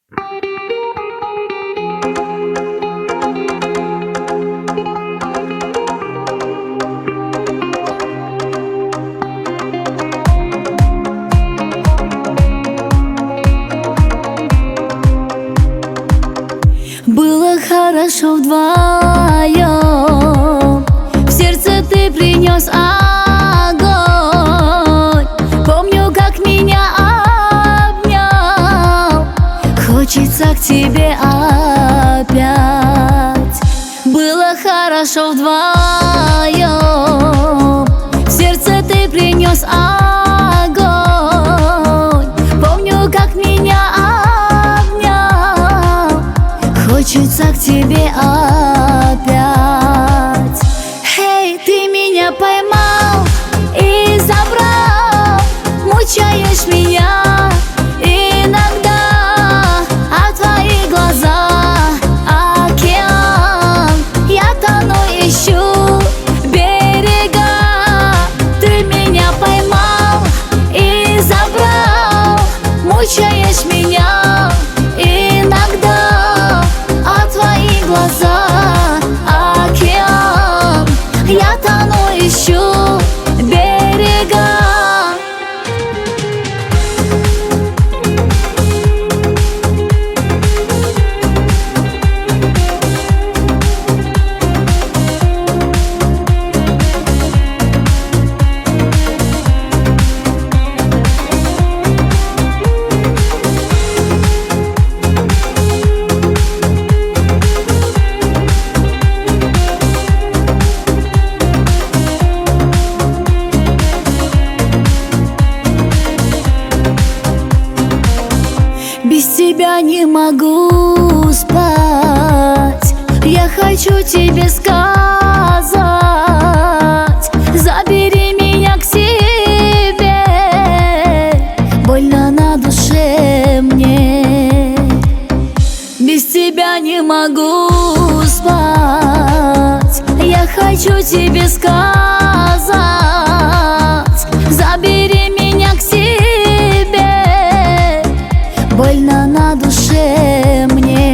Было хорошо вдвоем, в сердце ты принес огонь. Помню, как меня обнял, хочется к тебе опять. Было хорошо вдвоем, в сердце ты принес огонь. Помню, как меня обнял, хочется к тебе опять. Эй, ты меня поймал и забрал, мучаешь меня иногда, а твои глаза океан. Я тону, ищу берега. Ты меня поймал и забрал, мучаешь меня иногда, а твои глаза океан. Я тону, ищу берега. Без тебя не могу спать. Я хочу тебе сказать: забери меня к себе. Больно на душе мне. Без тебя не могу спать. Я хочу тебе сказать: забери меня к себе. Больно на душе мне.